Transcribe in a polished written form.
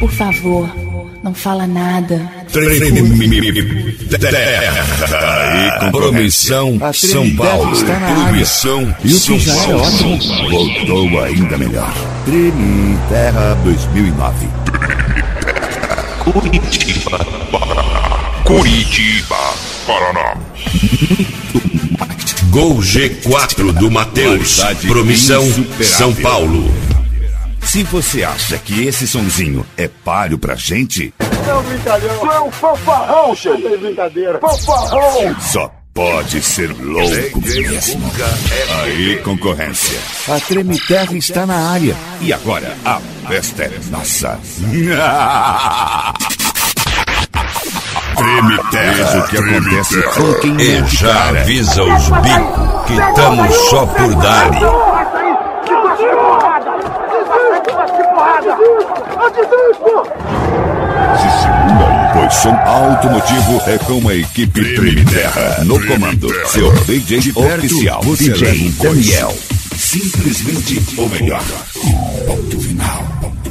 Por favor, não fala nada. E Promissão São Paulo. Promissão E o que já era ótimo voltou ainda melhor. Treme Terra 2009. Curitiba, Paraná. Gol G4 do Matheus. Promissão São Paulo. Se você acha que esse sonzinho é palho pra gente, Não, brincalhão. Tu é um fanfarrão, chefe. É brincadeira. Fanfarrão. só pode ser louco mesmo. Aí, concorrência. A Treme Terra está na área. E agora, a festa é nossa. Treme Terra. O que acontece com quem E mete já cara. avisa os bicos que estamos só por dar. Se segura aí, pois som automotivo é com a equipe Treme Terra. No comando, seu DJ oficial, DJ Daniel. Simplesmente o melhor. Ponto final.